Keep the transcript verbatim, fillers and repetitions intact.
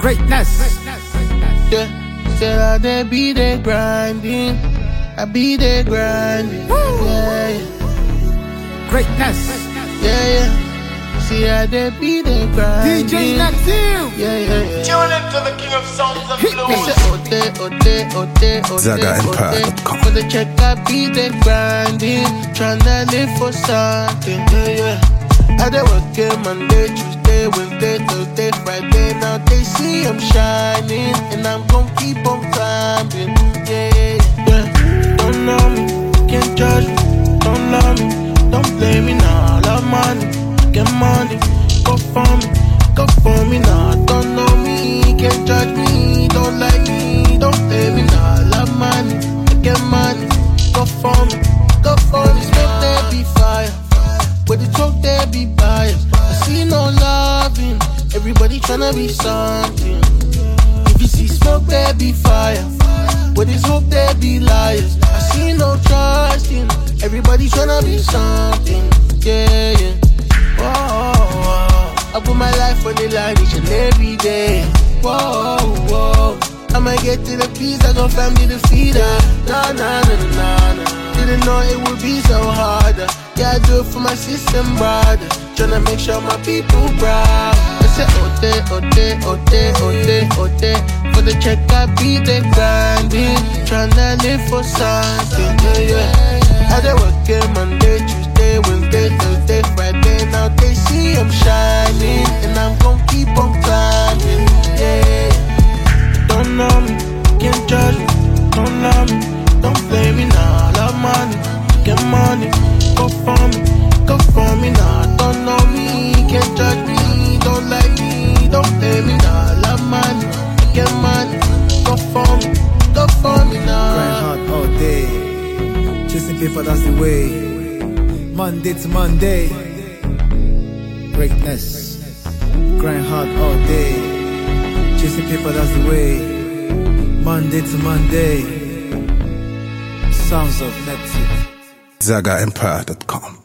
Greatness. Yeah, said I they be there grinding, I be there grinding. Yeah, yeah. Greatness. Yeah, yeah. See how they be there grinding. D J Natil. Yeah, yeah, yeah. Tune into the king of sounds and They blues. say, oh, they, oh, they, oh, they, oh, they, Zaga oh, Empire dot com. they. For the check, I be there grinding, tryna live for something. Yeah, yeah. I dey working Monday, Tuesday, Wednesday, Thursday, Friday. Now they see I'm shining, and I'm gon' keep on climbing. Yeah, yeah. Don't know me, can't judge me. Don't love me, don't blame me now. I love money, get money, go for me, go for me now. Don't know me, can't judge me. Don't like me, don't blame me now. I love money, get money, go for me, go for me. Smoke there be fire. Where the talk there be biased. I see no loving. Everybody tryna be something. If you see smoke there be fire. Where the smoke there be liars. I see no trusting. Everybody tryna be something. Yeah, yeah. Whoa, whoa. I put my life on the line each and every day. Whoa, whoa. I'ma get to the peace, I gon' family the feeder. Nah, nah, nah, nah, nah. Didn't know it would be so hard. Yeah, I do it for my sister and brother. Tryna make sure my people proud. I say, oh, they, oh, they, oh, they, oh, they, oh, they. For the check, I be there grinding. Tryna live for something, yeah, yeah. I dey working Monday, Tuesday, Wednesday, Thursday, Friday. Now they see I'm shining, and I'm gon' keep on climbing, yeah. Don't know me, can't judge me. Don't love me, don't blame me now. I love money, get money, go for me, go for me now. Don't know me, can't judge me. Don't like me, don't blame me now. I love money, get money, go for me, go for me now. Grind hard all day, chasing paper, that's the way. Monday to Monday, greatness. Grind hard all day, chasing paper, that's the way. Monday to Monday, sounds of Neptune. Zaga Empire dot com.